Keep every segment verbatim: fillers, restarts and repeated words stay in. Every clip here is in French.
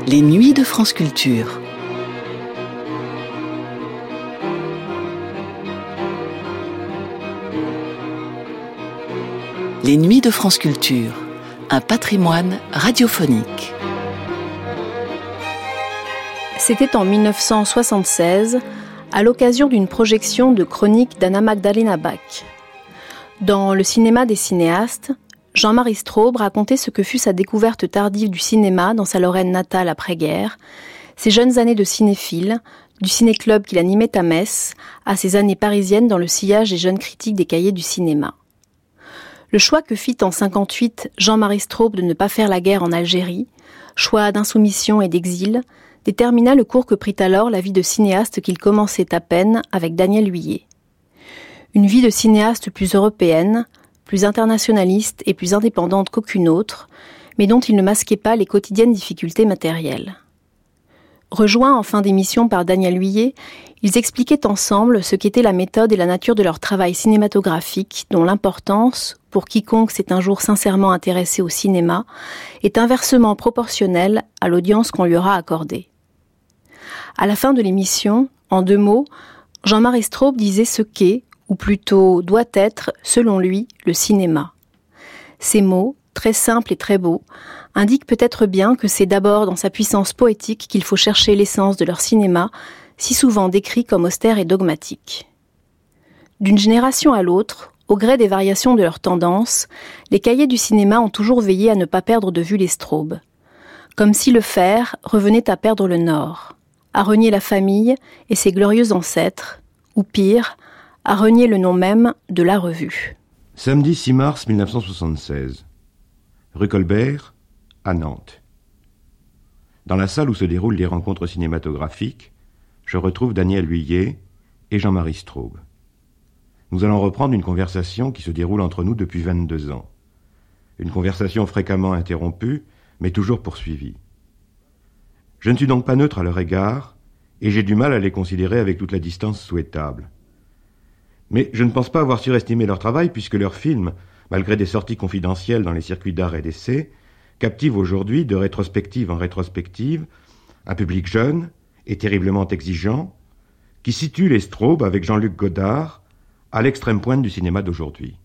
Les Nuits de France Culture. Les Nuits de France Culture, un patrimoine radiophonique. C'était en dix-neuf cent soixante-seize, à l'occasion d'une projection de Chroniques d'Anna Magdalena Bach. Dans Le cinéma des cinéastes, Jean-Marie Straub racontait ce que fut sa découverte tardive du cinéma dans sa Lorraine natale après-guerre, ses jeunes années de cinéphile, du ciné-club qu'il animait à Metz, à ses années parisiennes dans le sillage des jeunes critiques des cahiers du cinéma. Le choix que fit en cinquante-huit Jean-Marie Straub de ne pas faire la guerre en Algérie, choix d'insoumission et d'exil, détermina le cours que prit alors la vie de cinéaste qu'il commençait à peine avec Daniel Huillet. Une vie de cinéaste plus européenne, plus internationaliste et plus indépendante qu'aucune autre, mais dont il ne masquait pas les quotidiennes difficultés matérielles. Rejoints en fin d'émission par Daniel Huillet, ils expliquaient ensemble ce qu'était la méthode et la nature de leur travail cinématographique, dont l'importance, pour quiconque s'est un jour sincèrement intéressé au cinéma, est inversement proportionnelle à l'audience qu'on lui aura accordée. À la fin de l'émission, en deux mots, Jean-Marie Straub disait ce qu'est, ou plutôt doit être, selon lui, le cinéma. Ces mots, très simples et très beaux, indiquent peut-être bien que c'est d'abord dans sa puissance poétique qu'il faut chercher l'essence de leur cinéma, si souvent décrit comme austère et dogmatique. D'une génération à l'autre, au gré des variations de leurs tendances, les cahiers du cinéma ont toujours veillé à ne pas perdre de vue les Straub. Comme si le faire revenait à perdre le nord, à renier la famille et ses glorieux ancêtres, ou pire, à renier le nom même de la revue. Samedi six mars mille neuf cent soixante-seize. Rue Colbert, à Nantes. Dans la salle où se déroulent les rencontres cinématographiques, je retrouve Daniel Huillet et Jean-Marie Straub. Nous allons reprendre une conversation qui se déroule entre nous depuis vingt-deux ans. Une conversation fréquemment interrompue, mais toujours poursuivie. Je ne suis donc pas neutre à leur égard, et j'ai du mal à les considérer avec toute la distance souhaitable. Mais je ne pense pas avoir surestimé leur travail, puisque leurs films, malgré des sorties confidentielles dans les circuits d'art et d'essai, captivent aujourd'hui, de rétrospective en rétrospective, un public jeune et terriblement exigeant, qui situe les Straub avec Jean-Luc Godard à l'extrême pointe du cinéma d'aujourd'hui.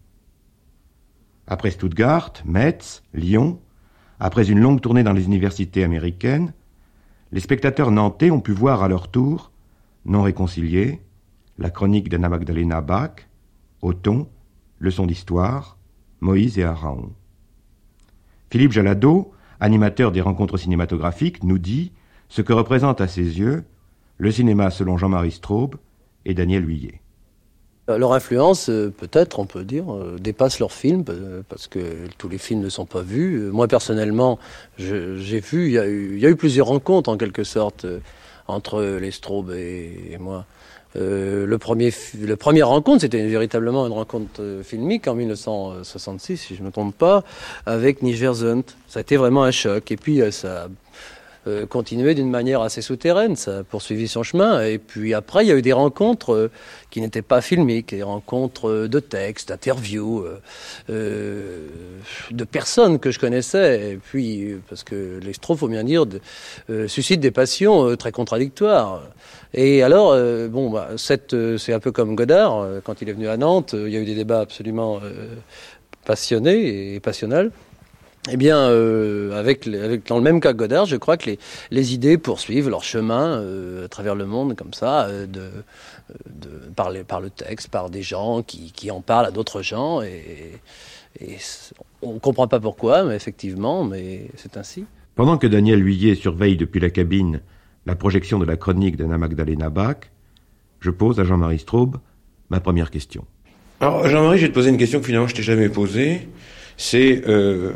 Après Stuttgart, Metz, Lyon, après une longue tournée dans les universités américaines, les spectateurs nantais ont pu voir à leur tour, non réconciliés, la chronique d'Anna Magdalena Bach, Othon, Leçon d'histoire, Moïse et Araon. Philippe Jalado, animateur des rencontres cinématographiques, nous dit ce que représente à ses yeux le cinéma selon Jean-Marie Straub et Daniel Huillet. Leur influence, peut-être, on peut dire, dépasse leurs films, parce que tous les films ne sont pas vus. Moi, personnellement, je, j'ai vu, il y a eu, il y a eu plusieurs rencontres, en quelque sorte, entre les Straub et, et moi. Euh, le premier, le premier rencontre, c'était véritablement une rencontre euh, filmique en dix-neuf cent soixante-six, si je ne me trompe pas, avec Nigersund. Ça a été vraiment un choc. Et puis, euh, ça a euh, continué d'une manière assez souterraine. Ça a poursuivi son chemin. Et puis après, il y a eu des rencontres euh, qui n'étaient pas filmiques, des rencontres euh, de textes, d'interviews, euh, euh, de personnes que je connaissais. Et puis, parce que les Straub, faut bien dire, de, euh, suscitent des passions euh, très contradictoires. Et alors, euh, bon, bah, cette, euh, c'est un peu comme Godard, euh, quand il est venu à Nantes, euh, il y a eu des débats absolument euh, passionnés et passionnels. Eh bien, euh, avec, avec, dans le même cas que Godard, je crois que les, les idées poursuivent leur chemin euh, à travers le monde, comme ça, euh, de, de, par, les, par le texte, par des gens qui, qui en parlent à d'autres gens. Et, et on ne comprend pas pourquoi, mais effectivement, mais c'est ainsi. Pendant que Daniel Huillet surveille depuis la cabine la projection de la chronique d'Anna Magdalena Bach, je pose à Jean-Marie Straub ma première question. Alors, Jean-Marie, je vais te poser une question que finalement je t'ai jamais posée. C'est euh,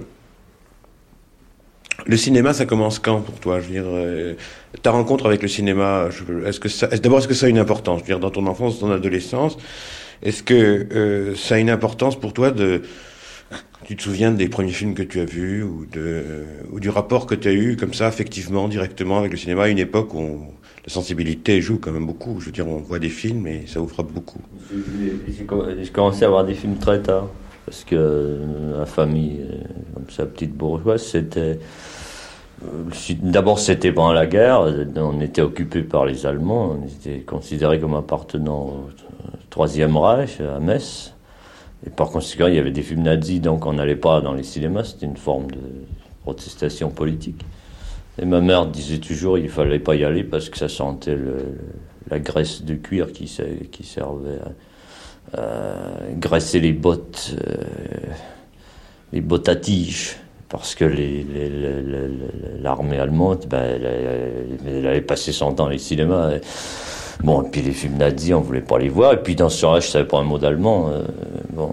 le cinéma, ça commence quand pour toi? Je veux dire, euh, ta rencontre avec le cinéma, je, est-ce que ça, est-ce, d'abord, est-ce que ça a une importance? Je veux dire, dans ton enfance, dans ton adolescence, est-ce que euh, ça a une importance pour toi de... Tu te souviens des premiers films que tu as vus ou, de, ou du rapport que tu as eu comme ça, effectivement, directement avec le cinéma, à une époque où on, la sensibilité joue quand même beaucoup. Je veux dire, on voit des films et ça vous frappe beaucoup. J'ai commencé à voir des films très tard, parce que la famille, comme ça, petite bourgeoise, c'était... D'abord, c'était pendant la guerre. On était occupé par les Allemands. On était considéré comme appartenant au Troisième Reich, à Metz. Et par conséquent, il y avait des films nazis, donc on n'allait pas dans les cinémas. C'était une forme de protestation politique. Et ma mère disait toujours qu'il ne fallait pas y aller parce que ça sentait le, la graisse de cuir qui, qui servait à, à graisser les bottes, euh, les bottes à tige. Parce que les, les, les, les, l'armée allemande, ben, elle, elle avait passé son temps dans les cinémas. Et, bon, et puis les films nazis, on ne voulait pas les voir. Et puis dans ce temps-là, je ne savais pas un mot d'allemand. Euh, bon,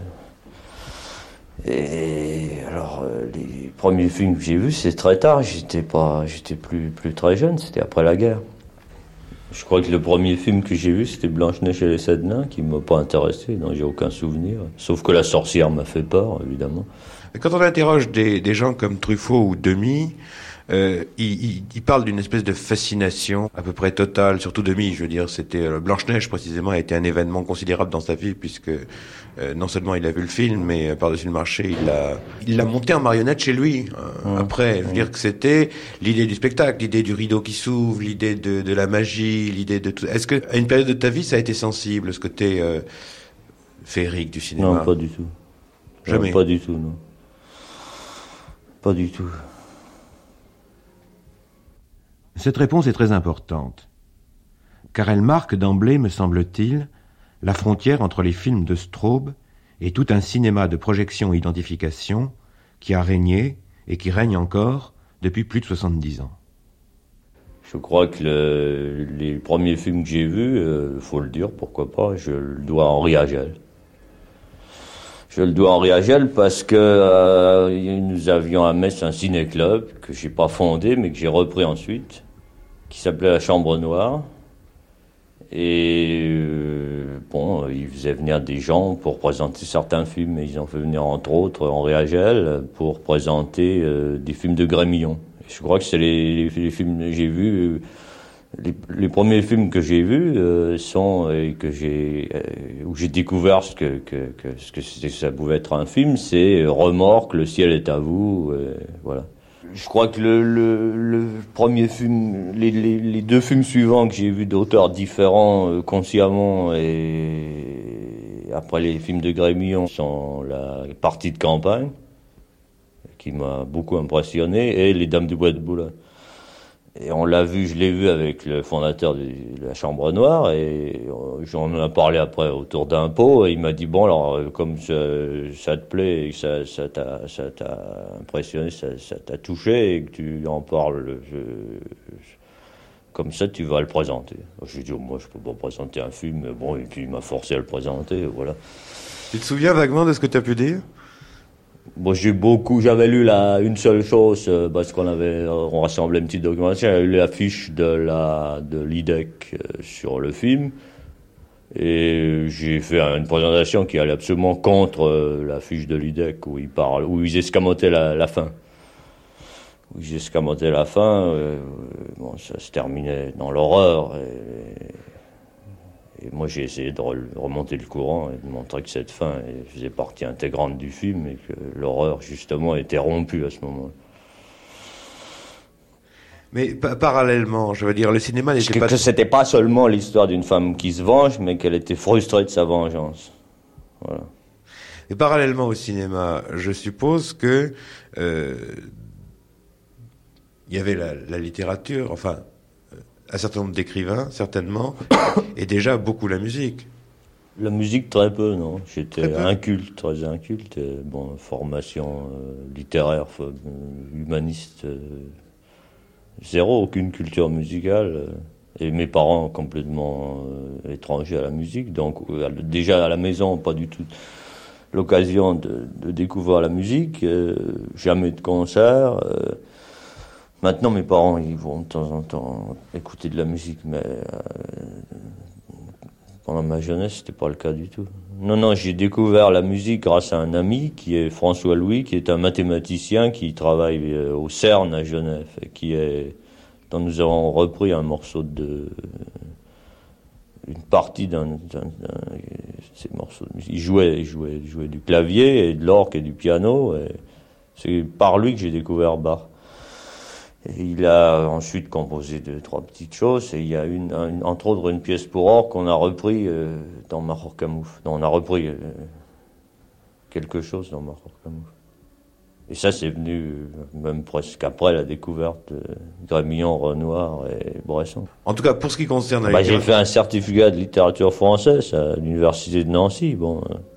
euh, et alors, euh, les premiers films que j'ai vus, c'est très tard. J'étais pas, j'étais plus, plus très jeune. C'était après la guerre. Je crois que le premier film que j'ai vu, c'était Blanche-Neige et les Sept Nains, qui ne m'a pas intéressé. Non, j'ai aucun souvenir. Sauf que la sorcière m'a fait peur, évidemment. Quand on interroge des, des gens comme Truffaut ou Demy, euh, ils, ils, ils parlent d'une espèce de fascination à peu près totale, surtout Demy, je veux dire, c'était euh, Blanche-Neige précisément a été un événement considérable dans sa vie puisque euh, non seulement il a vu le film, mais euh, par-dessus le marché, il l'a il l'a monté en marionnette chez lui. Euh, mmh. Après, je veux mmh. dire que c'était l'idée du spectacle, l'idée du rideau qui s'ouvre, l'idée de, de la magie, l'idée de tout. Est-ce que à une période de ta vie, ça a été sensible, ce côté euh, féerique du cinéma? Non, pas du tout. Jamais. Non, pas du tout, non. Pas du tout. Cette réponse est très importante, car elle marque d'emblée, me semble-t-il, la frontière entre les films de Straub et tout un cinéma de projection-identification qui a régné et qui règne encore depuis plus de soixante-dix ans. Je crois que le, les premiers films que j'ai vus, il euh, faut le dire, pourquoi pas, je le dois à Henri Agel. Je le dois à Henri Agel parce que euh, nous avions à Metz un ciné-club que j'ai pas fondé mais que j'ai repris ensuite, qui s'appelait la Chambre Noire. Et euh, bon, ils faisaient venir des gens pour présenter certains films. Et ils ont fait venir entre autres Henri Agel pour présenter euh, des films de Grémillon. Et je crois que c'est les, les, les films que j'ai vus. Euh, Les, les premiers films que j'ai vus euh, sont et que j'ai euh, où j'ai découvert ce que que, que ce que c'était, ça pouvait être un film, c'est Remorque, Le ciel est à vous, euh, voilà. Je crois que le, le, le premier film, les, les, les deux films suivants que j'ai vus d'auteurs différents euh, consciemment et après les films de Grémillon sont la partie de campagne qui m'a beaucoup impressionné et Les Dames du Bois de Boulogne. Et on l'a vu, je l'ai vu avec le fondateur de la Chambre Noire et j'en ai parlé après autour d'un pot et il m'a dit bon alors comme ça, ça te plaît et que ça, ça t'a, ça t'a impressionné, ça, ça t'a touché et que tu en parles, je, comme ça tu vas le présenter. Je lui ai dit oh, moi je peux pas présenter un film, mais bon et puis il m'a forcé à le présenter, voilà. Tu te souviens vaguement de ce que tu as pu dire? Bon, j'ai beaucoup, j'avais lu la, une seule chose, euh, parce qu'on avait, on rassemblait une petite documentation, j'avais lu l'affiche de la, de l'I D E C euh, sur le film, et j'ai fait une présentation qui allait absolument contre euh, l'affiche de l'I D E C, où ils parlent, où ils escamotaient la, la fin. Où ils escamotaient la fin, euh, bon, ça se terminait dans l'horreur, et, Et moi, j'ai essayé de remonter le courant et de montrer que cette fin faisait partie intégrante du film et que l'horreur, justement, était rompue à ce moment-là. Mais pa- parallèlement, je veux dire, le cinéma n'était que, pas... que c'était pas seulement l'histoire d'une femme qui se venge, mais qu'elle était frustrée de sa vengeance. Voilà. Et parallèlement au cinéma, je suppose que euh, il y avait la, la littérature, enfin... un certain nombre d'écrivains, certainement, et déjà beaucoup la musique. La musique, très peu, non. J'étais très inculte, très inculte. Et, bon, formation euh, littéraire, euh, humaniste, euh, zéro, aucune culture musicale. Euh, et mes parents complètement euh, étrangers à la musique. Donc, euh, déjà à la maison, pas du tout l'occasion de, de découvrir la musique. Euh, jamais de concert. Euh, Maintenant, mes parents, ils vont de temps en temps écouter de la musique, mais euh, pendant ma jeunesse, c'était pas le cas du tout. Non, non, j'ai découvert la musique grâce à un ami qui est François Louis, qui est un mathématicien qui travaille au CERN à Genève, et qui est, dont nous avons repris un morceau de, une partie d'un, d'un, d'un ces morceaux de musique. Il jouait, il jouait, il jouait du clavier et de l'orgue et du piano, et c'est par lui que j'ai découvert Bach. Et il a ensuite composé deux, trois petites choses. Et il y a une, une entre autres une pièce pour orgue qu'on a repris euh, dans Mahorcamouf. Non, on a repris euh, quelque chose dans Mahorcamouf. Et ça, c'est venu même presque après la découverte de Grémillon, Renoir et Bresson. En tout cas, pour ce qui concerne... Bah, j'ai fait un certificat de littérature française à l'université de Nancy. Bon,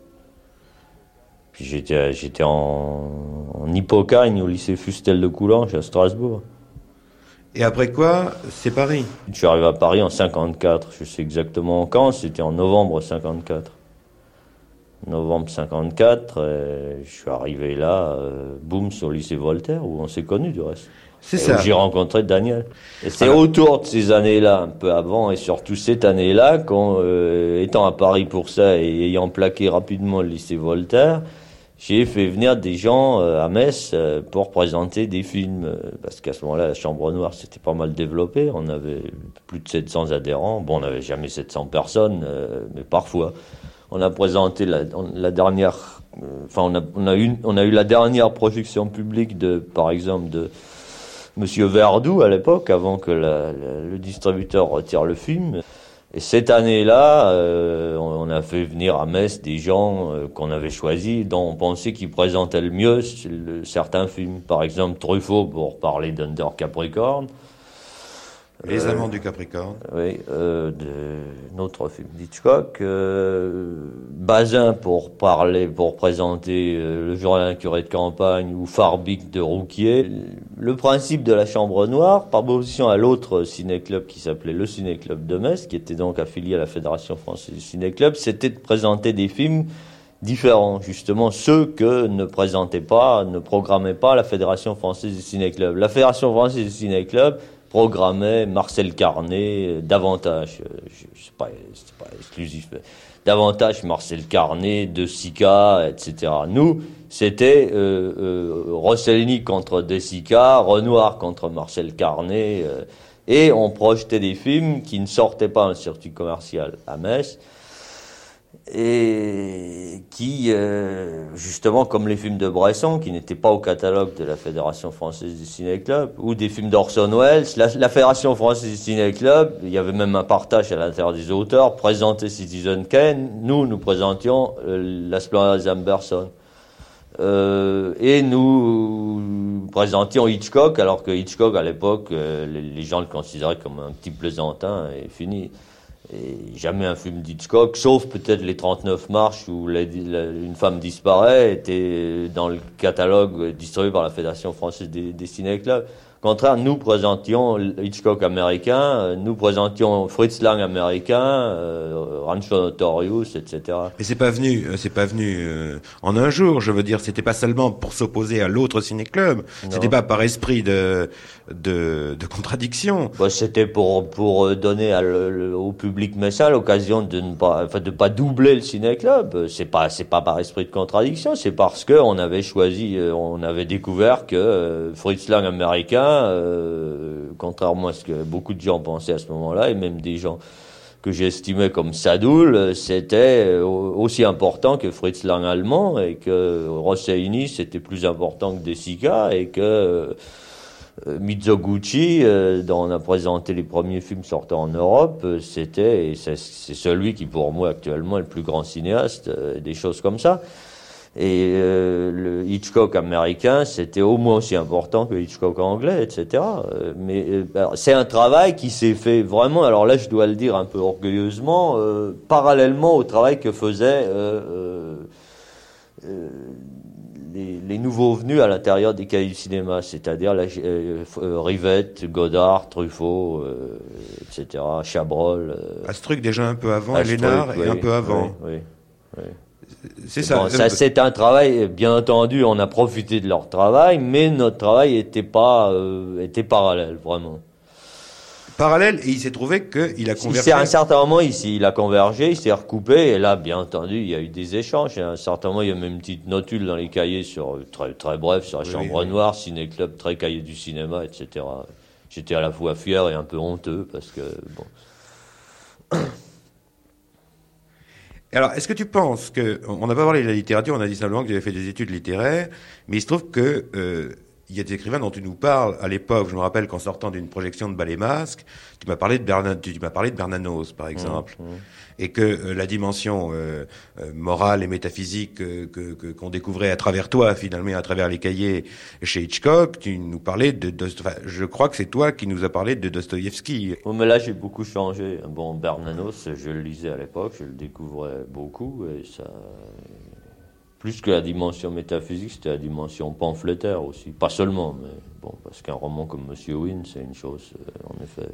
puis j'étais, j'étais en, en Hippocagne au lycée Fustel de Coulanges à Strasbourg. Et après quoi, c'est Paris? Je suis arrivé à Paris en cinquante-quatre. Je sais exactement quand. C'était en novembre cinquante-quatre. Novembre cinquante-quatre, euh, je suis arrivé là, euh, boum, sur le lycée Voltaire, où on s'est connus du reste. C'est et ça. Où j'ai rencontré Daniel. Et c'est Alors, autour de ces années-là, un peu avant, et surtout cette année-là, quand, euh, étant à Paris pour ça et ayant plaqué rapidement le lycée Voltaire, j'ai fait venir des gens euh, à Metz euh, pour présenter des films. Euh, parce qu'à ce moment-là, la Chambre Noire s'était pas mal développée. On avait plus de sept cents adhérents. Bon, on n'avait jamais sept cents personnes, euh, mais parfois. On a présenté la, la dernière, euh, enfin on a, on a eu, on a eu la dernière projection publique de, par exemple, de Monsieur Verdoux à l'époque, avant que la, la, le distributeur retire le film. Et cette année-là, euh, on, on a fait venir à Metz des gens euh, qu'on avait choisis, dont on pensait qu'ils présentaient le mieux le, certains films. Par exemple, Truffaut pour parler d'Under Capricorn. Les euh, Amants du Capricorne. Oui, euh, de notre film d'Hitchcock. Euh, Bazin pour parler, pour présenter euh, Le journal d'un curé de campagne ou Farbic de Rouquier. Le principe de la Chambre Noire, par opposition à l'autre ciné-club qui s'appelait le Ciné-Club de Metz, qui était donc affilié à la Fédération française du ciné-club, c'était de présenter des films différents, justement ceux que ne présentait pas, ne programmait pas la Fédération française du ciné-club. La Fédération française du ciné-club programmait Marcel Carné euh, davantage, euh, je, je sais pas, c'est pas exclusif, mais davantage Marcel Carné, De Sica, et cetera. Nous, c'était euh, euh, Rossellini contre De Sica, Renoir contre Marcel Carné, euh, et on projetait des films qui ne sortaient pas dans le circuit commercial à Metz, et qui, euh, justement, comme les films de Bresson, qui n'étaient pas au catalogue de la Fédération française du ciné-club, ou des films d'Orson Welles, la, la Fédération française du ciné-club, il y avait même un partage à l'intérieur des auteurs, présentait Citizen Kane, nous, nous présentions euh, La Splendeur des Amberson. Euh, et nous présentions Hitchcock, alors que Hitchcock, à l'époque, euh, les, les gens le considéraient comme un petit plaisantin, et fini. Et jamais un film d'Hitchcock, sauf peut-être Les trente-neuf marches où la, la, une femme disparaît, était dans le catalogue distribué par la Fédération française des, des ciné-clubs. Au contraire, nous présentions Hitchcock américain, nous présentions Fritz Lang américain, euh, Rancho Notorious, et cetera. Mais c'est pas venu, c'est pas venu euh, en un jour. Je veux dire, c'était pas seulement pour s'opposer à l'autre ciné-club. Non. C'était pas par esprit de de, de contradiction. Bah, c'était pour pour donner à le, le, au public messin l'occasion de ne pas, enfin de pas doubler le ciné-club. C'est pas c'est pas par esprit de contradiction. C'est parce que on avait choisi, on avait découvert que euh, Fritz Lang américain. Euh, contrairement à ce que beaucoup de gens pensaient à ce moment-là, et même des gens que j'estimais comme Sadoul, c'était aussi important que Fritz Lang allemand, et que Rossellini c'était plus important que De Sica, et que euh, Mizoguchi, euh, dont on a présenté les premiers films sortant en Europe, c'était, et c'est, c'est celui qui pour moi actuellement est le plus grand cinéaste, euh, des choses comme ça. Et euh, le Hitchcock américain, c'était au moins aussi important que le Hitchcock anglais, et cetera. Euh, mais euh, c'est un travail qui s'est fait vraiment, alors là je dois le dire un peu orgueilleusement, euh, parallèlement au travail que faisaient euh, euh, les, les nouveaux venus à l'intérieur des cahiers du cinéma, c'est-à-dire la, euh, Rivette, Godard, Truffaut, euh, et cetera, Chabrol. Euh, Astruc déjà un peu avant, Lénard oui, et un peu avant. Oui, oui, oui. C'est ça. Bon, ça, c'est un travail, bien entendu, on a profité de leur travail, mais notre travail était pas, euh, était parallèle, vraiment. Parallèle, et il s'est trouvé qu'il a convergé. À un certain moment, ici, il a convergé, il s'est recoupé, et là, bien entendu, il y a eu des échanges. Et à un certain moment, il y a même une petite notule dans les cahiers sur, très, très bref, sur la oui, Chambre oui. Noire, Ciné-Club, très cahier du cinéma, et cetera. J'étais à la fois fier et un peu honteux, parce que, bon. Alors, est-ce que tu penses que, on n'a pas parlé de la littérature, on a dit simplement que tu avais fait des études littéraires, mais il se trouve que euh, il y a des écrivains dont tu nous parles à l'époque. Je me rappelle qu'en sortant d'une projection de Ballet Masque, tu m'as parlé de Berna, tu m'as parlé de Bernanos, par exemple, mmh, mmh. et que euh, la dimension euh, euh, morale et métaphysique euh, que, que qu'on découvrait à travers toi, finalement, à travers les cahiers chez Hitchcock, tu nous parlais de, de enfin, je crois que c'est toi qui nous as parlé de Dostoïevski. Oh, mais là, j'ai beaucoup changé. Bon, Bernanos, je le lisais à l'époque, je le découvrais beaucoup, et ça. Plus que la dimension métaphysique, c'était la dimension pamphlétaire aussi. Pas seulement, mais bon, parce qu'un roman comme Monsieur Wynne, c'est une chose, euh, en effet,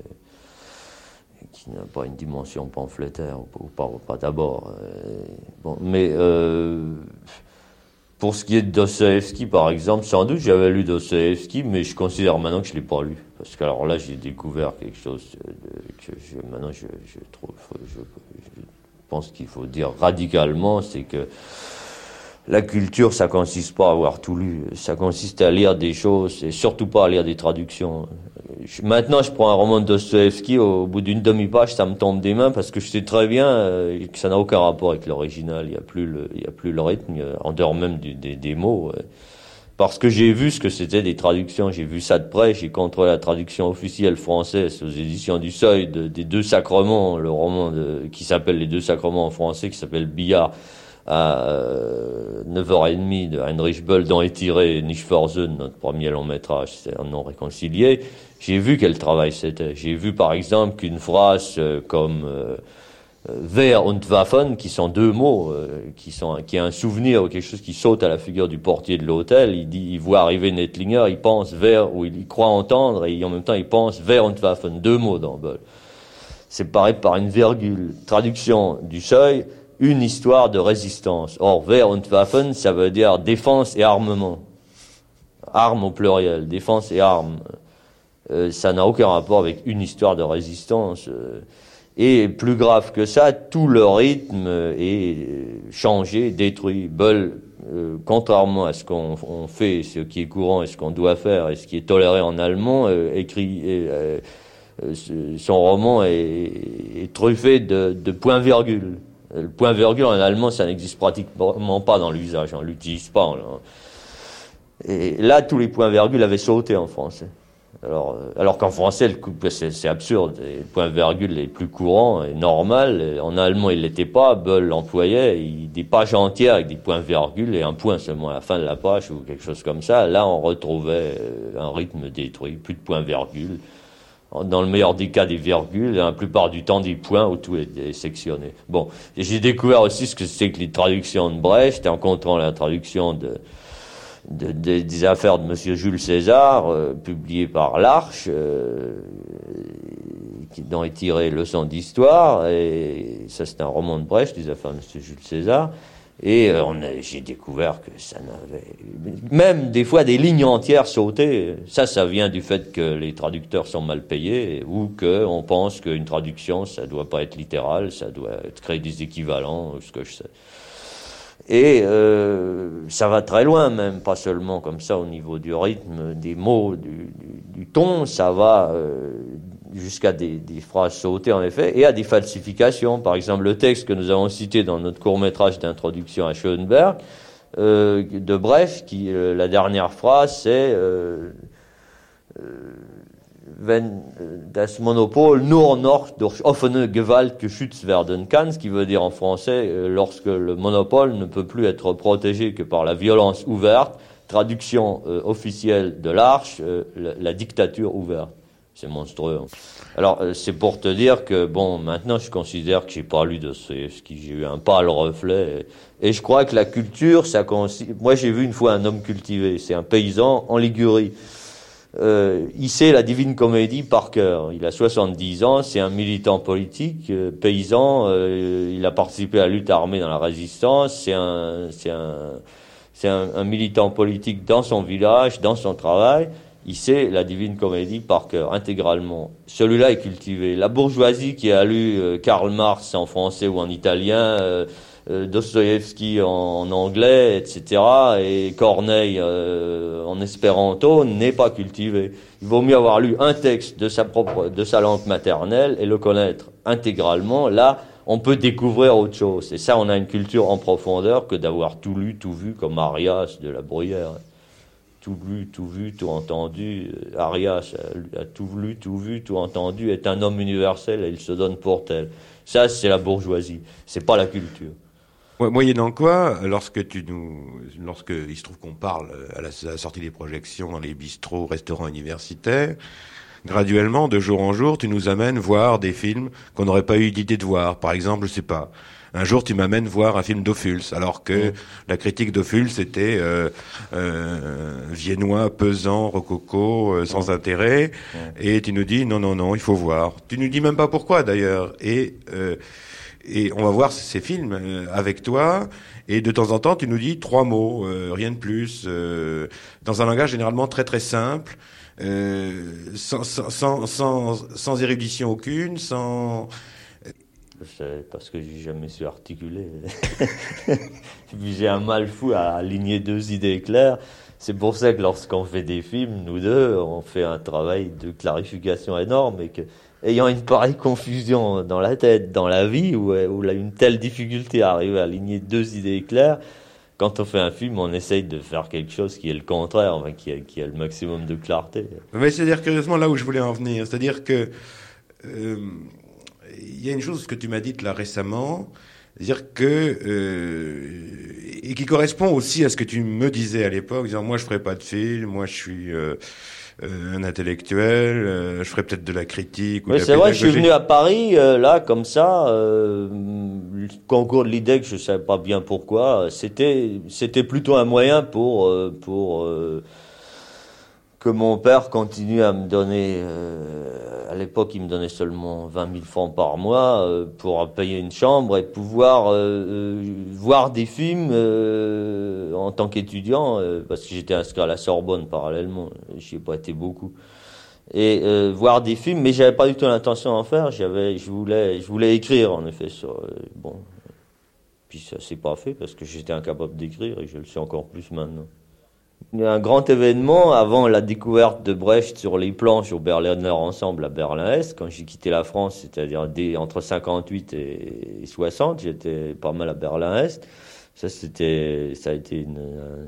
qui n'a pas une dimension pamphlétaire, ou pas, pas d'abord. Euh, bon, mais euh, pour ce qui est de Dostoïevski, par exemple, sans doute j'avais lu Dostoïevski, mais je considère maintenant que je ne l'ai pas lu. Parce que alors là, j'ai découvert quelque chose de, que je, maintenant je, je trouve, je, je pense qu'il faut dire radicalement, c'est que la culture, ça consiste pas à avoir tout lu, ça consiste à lire des choses et surtout pas à lire des traductions. Je, maintenant, je prends un roman de Dostoïevski, au, au bout d'une demi-page, ça me tombe des mains parce que je sais très bien euh, que ça n'a aucun rapport avec l'original. Il y a plus le, il y a plus le rythme, en dehors même du, des, des mots. Euh, parce que j'ai vu ce que c'était des traductions, j'ai vu ça de près, j'ai contrôlé la traduction officielle française aux éditions du Seuil de, des Deux Sacrements, le roman de, qui s'appelle Les Deux Sacrements en français, qui s'appelle Billard. À euh, neuf heures trente de Heinrich Böll, dont est tiré Nicht Versöhnt, notre premier long métrage, c'est un nom réconcilié. J'ai vu quel travail c'était. J'ai vu par exemple qu'une phrase euh, comme euh, Wehr und Waffen, qui sont deux mots, euh, qui sont qui est un souvenir ou quelque chose qui saute à la figure du portier de l'hôtel. Il dit, il voit arriver Nettlinger, il pense Wehr, ou il, il croit entendre, et en même temps il pense Wehr und Waffen, deux mots dans Böll. Séparé par une virgule. Traduction du Seuil. Une histoire de résistance. Or, Wehr und Waffen, ça veut dire défense et armement. Armes au pluriel, défense et armes. Euh, ça n'a aucun rapport avec une histoire de résistance. Euh, et plus grave que ça, tout le rythme est changé, détruit. Böll, euh, contrairement à ce qu'on on fait, ce qui est courant et ce qu'on doit faire et ce qui est toléré en allemand, euh, écrit... Euh, euh, son roman est, est truffé de, de points-virgules. Le point-virgule en allemand, ça n'existe pratiquement pas dans l'usage, on l'utilise pas. Et là, tous les points-virgules avaient sauté en français. Alors, alors qu'en français, le, c'est, c'est absurde. Le point-virgule est plus courant et normal. En allemand, il l'était pas. Böll l'employait. Il, des pages entières avec des points-virgules et un point seulement à la fin de la page ou quelque chose comme ça. Là, on retrouvait un rythme détruit, plus de points-virgules. Dans le meilleur des cas, des virgules, et la plupart du temps, des points où tout est sectionné. Bon. Et j'ai découvert aussi ce que c'est que les traductions de Brecht, en comptant la traduction de, de, de des affaires de Monsieur Jules César, euh, publiée par l'Arche, euh, qui, dont est tiré Leçon d'histoire, et ça c'est un roman de Brecht, les affaires de Monsieur Jules César. Et euh, on a, j'ai découvert que ça n'avait... Même des fois des lignes entières sautées. Ça, ça vient du fait que les traducteurs sont mal payés ou qu'on pense qu'une traduction, ça doit pas être littéral, ça doit être créer des équivalents, ce que je sais. Et euh, ça va très loin même, pas seulement comme ça au niveau du rythme, des mots, du, du, du ton, ça va... Euh, jusqu'à des, des phrases sautées en effet, et à des falsifications. Par exemple, le texte que nous avons cité dans notre court-métrage d'introduction à Schoenberg, euh, de Brecht, qui, euh, la dernière phrase, c'est euh, euh, wenn das Monopol nur noch durch offene Gewalt geschützt werden kann, ce qui veut dire en français, euh, lorsque le monopole ne peut plus être protégé que par la violence ouverte, traduction euh, officielle de l'Arche, euh, la, la dictature ouverte. C'est monstrueux. Alors, c'est pour te dire que, bon, maintenant, je considère que j'ai pas lu Dostoïevski, j'ai eu un pâle reflet. Et je crois que la culture, ça consiste... Moi, j'ai vu une fois un homme cultivé, c'est un paysan en Ligurie. Euh, il sait la Divine Comédie par cœur. Il a soixante-dix ans, c'est un militant politique, euh, paysan, euh, il a participé à la lutte armée dans la résistance, c'est un, c'est un, c'est un, un militant politique dans son village, dans son travail. Il sait la Divine Comédie par cœur, intégralement. Celui-là est cultivé. La bourgeoisie qui a lu euh, Karl Marx en français ou en italien, euh, euh, Dostoïevski en, en anglais, et cetera, et Corneille euh, en espéranto, n'est pas cultivée. Il vaut mieux avoir lu un texte de sa propre, de sa langue maternelle et le connaître intégralement. Là, on peut découvrir autre chose. Et ça, on a une culture en profondeur que d'avoir tout lu, tout vu, comme Arias de La Bruyère. tout lu, tout vu, tout entendu. Arias a, a tout lu, tout vu, tout entendu, est un homme universel et il se donne pour tel. Ça, c'est la bourgeoisie, c'est pas la culture. Ouais, moyennant quoi, lorsque tu nous, lorsque il se trouve qu'on parle à la, à la sortie des projections dans les bistrots, restaurants universitaires, graduellement, de jour en jour, tu nous amènes voir des films qu'on n'aurait pas eu l'idée de voir. Par exemple, je sais pas. Un jour, tu m'amènes voir un film d'Ophuls, alors que mmh. la critique d'Ophuls était euh, euh, viennois, pesant, rococo, euh, sans mmh. intérêt, mmh. et tu nous dis non, non, non, il faut voir. Tu nous dis même pas pourquoi d'ailleurs. Et euh, et on va voir ces films euh, avec toi. Et de temps en temps, tu nous dis trois mots, euh, rien de plus, euh, dans un langage généralement très très simple, euh, sans, sans sans sans sans érudition aucune, sans C'est parce que j'ai jamais su articuler. J'ai un mal fou à aligner deux idées claires. C'est pour ça que lorsqu'on fait des films, nous deux, on fait un travail de clarification énorme et que, ayant une pareille confusion dans la tête, dans la vie, où, où là, une telle difficulté à arriver à aligner deux idées claires, quand on fait un film, on essaye de faire quelque chose qui est le contraire, enfin, qui a, qui a le maximum de clarté. Mais c'est-à-dire, curieusement, là où je voulais en venir, c'est-à-dire que euh, il y a une chose que tu m'as dite là récemment, c'est-à-dire que euh, et qui correspond aussi à ce que tu me disais à l'époque, disant moi je ferai pas de film, moi je suis euh, euh, un intellectuel, euh, je ferai peut-être de la critique. Ou oui, de la c'est vrai, je suis pédagogie. venu à Paris euh, là comme ça, euh, le concours de l'I D E C, je savais pas bien pourquoi, c'était c'était plutôt un moyen pour euh, pour euh, que mon père continue à me donner, euh, à l'époque il me donnait seulement vingt mille francs par mois euh, pour payer une chambre et pouvoir euh, euh, voir des films euh, en tant qu'étudiant, euh, parce que j'étais inscrit à la Sorbonne parallèlement, j'y ai pas été beaucoup, et euh, voir des films, mais j'avais pas du tout l'intention d'en faire, j'avais, je voulais, je voulais écrire en effet sur, euh, bon, puis ça s'est pas fait parce que j'étais incapable d'écrire et je le sais encore plus maintenant. Il y a un grand événement avant la découverte de Brecht sur les planches au Berliner Ensemble à Berlin-Est. Quand j'ai quitté la France, c'est-à-dire dès, entre cinquante-huit et soixante, j'étais pas mal à Berlin-Est. Ça, c'était, ça a été une, euh,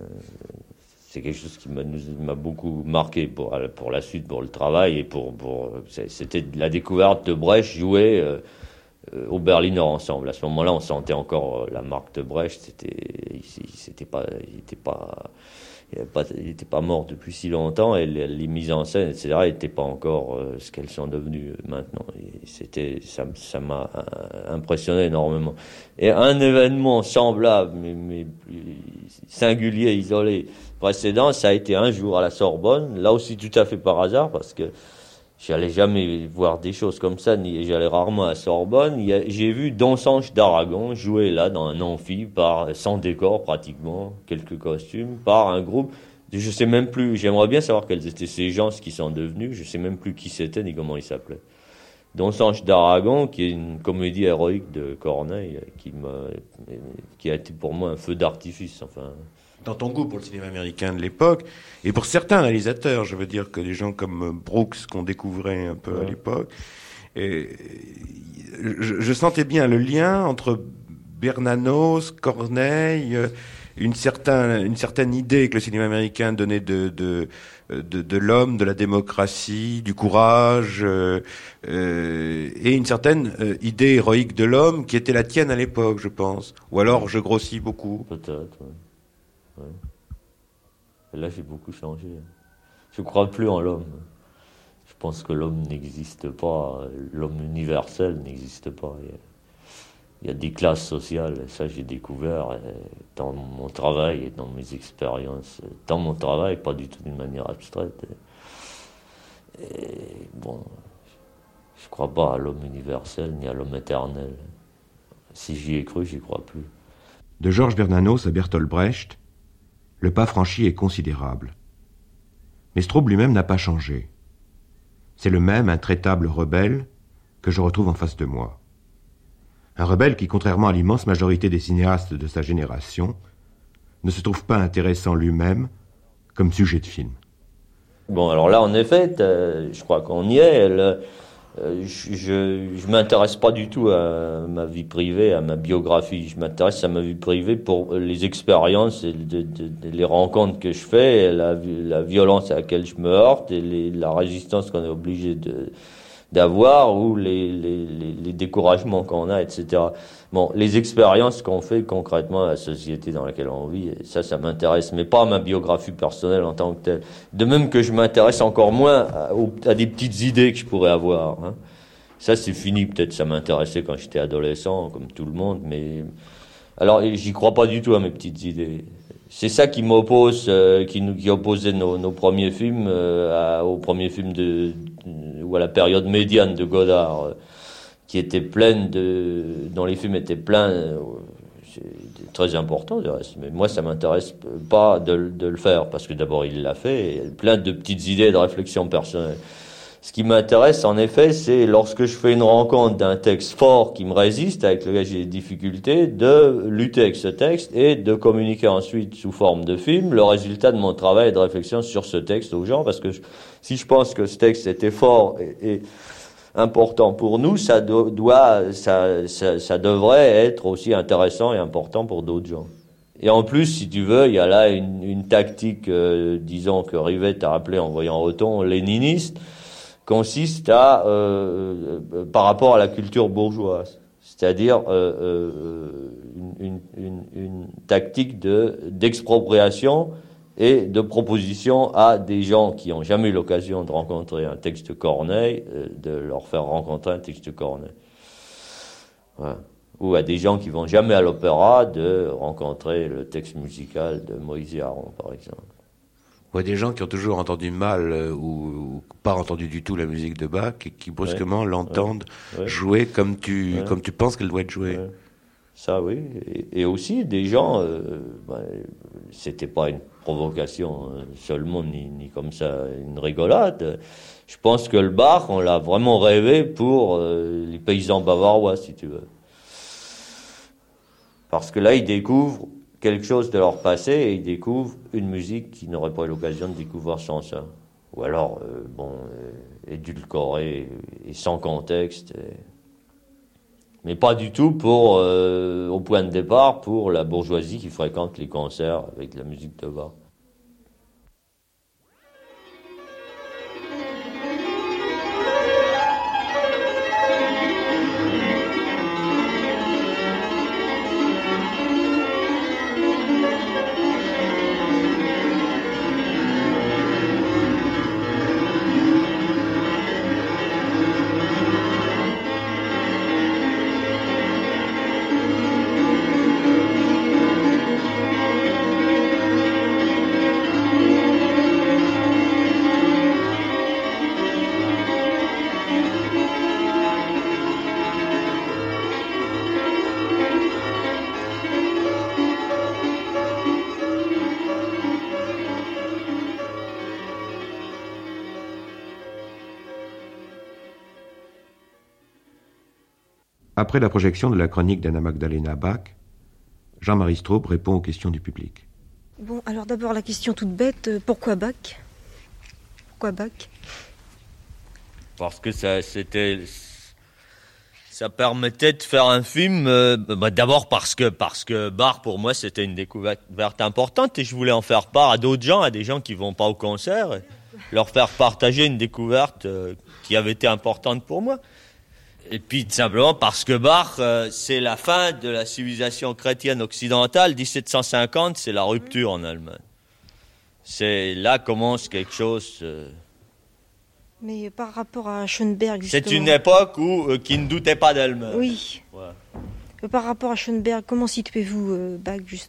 c'est quelque chose qui m'a, m'a beaucoup marqué pour, pour la suite, pour le travail et pour, pour, c'était la découverte de Brecht joué euh, au Berliner Ensemble. À ce moment-là, on sentait encore la marque de Brecht. C'était, il, c'était pas, il était pas, il pas, il était pas mort depuis si longtemps et les, les mises en scène, et cetera, n'étaient pas encore euh, ce qu'elles sont devenues maintenant. Et c'était, ça, ça m'a impressionné énormément. Et un événement semblable, mais, mais singulier, isolé, précédent, ça a été un jour à la Sorbonne, là aussi tout à fait par hasard, parce que j'allais jamais voir des choses comme ça, ni j'allais rarement à Sorbonne. Il y a, j'ai vu Don Sanche d'Aragon jouer là dans un amphi, par, sans décor pratiquement, quelques costumes, par un groupe. Je sais même plus, j'aimerais bien savoir quels étaient ces gens, ce qu'ils sont devenus. Je sais même plus qui c'était ni comment ils s'appelaient. Don Sanche d'Aragon, qui est une comédie héroïque de Corneille, qui m'a, qui a été pour moi un feu d'artifice, enfin. Dans ton goût pour le cinéma américain de l'époque, et pour certains réalisateurs, je veux dire que des gens comme Brooks qu'on découvrait un peu ouais. à l'époque, et je, je sentais bien le lien entre Bernanos, Corneille, une certaine, une certaine idée que le cinéma américain donnait de, de, de, de l'homme, de la démocratie, du courage, euh, euh, et une certaine euh, idée héroïque de l'homme qui était la tienne à l'époque, je pense. Ou alors je grossis beaucoup. Peut-être, ouais. Ouais. Là, j'ai beaucoup changé. Je ne crois plus en l'homme. Je pense que l'homme n'existe pas. L'homme universel n'existe pas. Il y, a, il y a des classes sociales. Et ça, j'ai découvert dans mon travail et dans mes expériences. Dans mon travail, pas du tout d'une manière abstraite. Et, et bon, je ne crois pas à l'homme universel ni à l'homme éternel. Si j'y ai cru, j'y crois plus. De Georges Bernanos à Bertolt Brecht, le pas franchi est considérable. Mais Straub lui-même n'a pas changé. C'est le même intraitable rebelle que je retrouve en face de moi. Un rebelle qui, contrairement à l'immense majorité des cinéastes de sa génération, ne se trouve pas intéressant lui-même comme sujet de film. Bon, alors là, en effet, je crois qu'on y est. Le, euh, je, je, je m'intéresse pas du tout à ma vie privée, à ma biographie. Je m'intéresse à ma vie privée pour les expériences et de, de, de, les rencontres que je fais, et la, la violence à laquelle je me heurte et les, la résistance qu'on est obligé de d'avoir, ou les, les, les, les découragements qu'on a, et cetera. Bon, les expériences qu'on fait concrètement à la société dans laquelle on vit, ça, ça m'intéresse, mais pas à ma biographie personnelle en tant que telle. De même que je m'intéresse encore moins à, à des petites idées que je pourrais avoir. Hein. Ça, c'est fini. Peut-être ça m'intéressait quand j'étais adolescent, comme tout le monde, mais alors j'y crois pas du tout à mes petites idées. C'est ça qui m'oppose, euh, qui nous, qui opposait nos, nos premiers films euh, à, aux premiers films de, de, ou à la période médiane de Godard, euh, qui était pleine de, dont les films étaient pleins, euh, c'est très important du reste. Mais moi, ça m'intéresse pas de, de le faire, parce que d'abord il l'a fait, et plein de petites idées de réflexion personnelle. Ce qui m'intéresse, en effet, c'est lorsque je fais une rencontre d'un texte fort qui me résiste, avec lequel j'ai des difficultés, de lutter avec ce texte et de communiquer ensuite sous forme de film le résultat de mon travail et de réflexion sur ce texte aux gens, parce que je, si je pense que ce texte était fort et, et important pour nous, ça do, doit, ça, ça, ça devrait être aussi intéressant et important pour d'autres gens. Et en plus, si tu veux, il y a là une, une tactique, euh, disons, que Rivette a rappelé en voyant Othon, léniniste, consiste à, euh, euh, par rapport à la culture bourgeoise, c'est-à-dire euh, euh, une, une, une tactique de, d'expropriation et de proposition à des gens qui n'ont jamais eu l'occasion de rencontrer un texte de Corneille, euh, de leur faire rencontrer un texte de Corneille. Voilà. Ou à des gens qui vont jamais à l'opéra, de rencontrer le texte musical de Moïse et Aaron, par exemple. Ou à des gens qui ont toujours entendu mal euh, ou, ou pas entendu du tout la musique de Bach et qui brusquement ouais, l'entendent ouais, ouais. jouer comme tu, ouais. comme tu penses qu'elle doit être jouée. Ouais. Ça, oui. Et, et aussi des gens, euh, ben, c'était pas une provocation euh, seulement, ni, ni comme ça une rigolade. Je pense que le Bach, on l'a vraiment rêvé pour euh, les paysans bavarois, si tu veux. Parce que là, ils découvrent quelque chose de leur passé et ils découvrent une musique qu'ils n'auraient pas eu l'occasion de découvrir sans ça. Ou alors, euh, bon, euh, édulcorée et sans contexte. Et... Mais pas du tout pour, euh, au point de départ, pour la bourgeoisie qui fréquente les concerts avec la musique de Bach. Après la projection de la chronique d'Anna Magdalena Bach, Jean-Marie Straub répond aux questions du public. Bon, alors d'abord la question toute bête, pourquoi Bach ? Pourquoi Bach ? Parce que ça, c'était, ça permettait de faire un film. Euh, bah d'abord parce que parce que Bach pour moi c'était une découverte importante et je voulais en faire part à d'autres gens, à des gens qui vont pas au concert, leur faire partager une découverte euh, qui avait été importante pour moi. Et puis tout simplement parce que Bach, euh, c'est la fin de la civilisation chrétienne occidentale. dix-sept cent cinquante, c'est la rupture en Allemagne. C'est là commence quelque chose. Euh... Mais par rapport à Schoenberg, justement. C'est une époque où euh, qui ne doutait pas d'elle-même. Oui. Ouais. Par rapport à Schoenberg, comment situez-vous euh, Bach justement ?